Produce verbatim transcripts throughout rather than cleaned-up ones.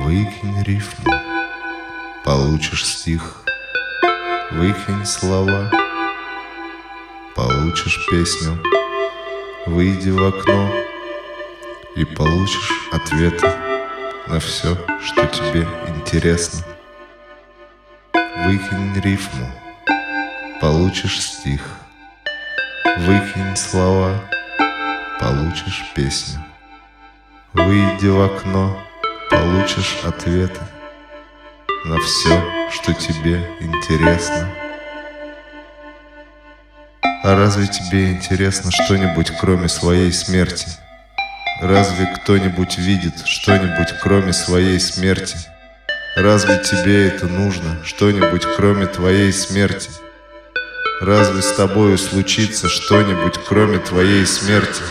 Выкинь рифму, получишь стих. Выкинь слова, получишь песню. Выйди в окно и получишь ответы на все, что тебе интересно. Выкинь рифму, получишь стих. Выкинь слова, получишь песню. Выйди в окно, получишь ответы на все, что тебе интересно. А разве тебе интересно что-нибудь, кроме своей смерти? Разве кто-нибудь видит что-нибудь, кроме своей смерти? Разве тебе это нужно, что-нибудь, кроме твоей смерти? Разве с тобою случится что-нибудь, кроме твоей смерти?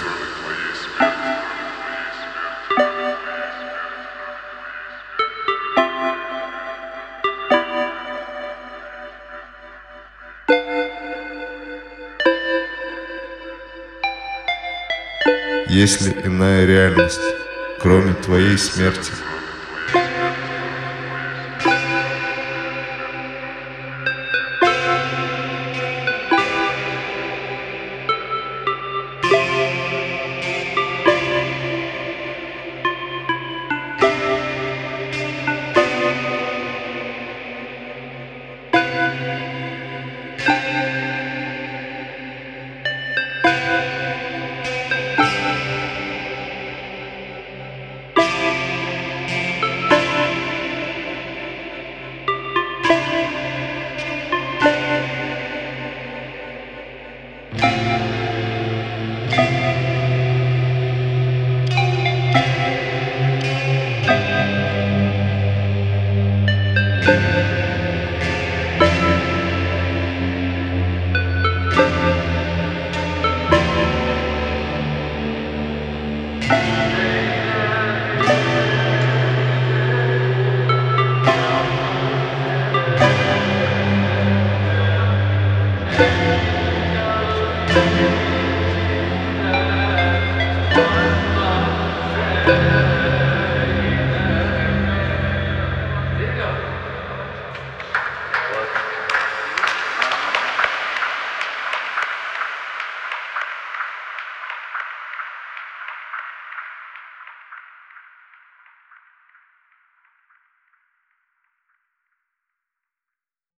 Есть ли иная реальность, кроме твоей смерти? Yeah.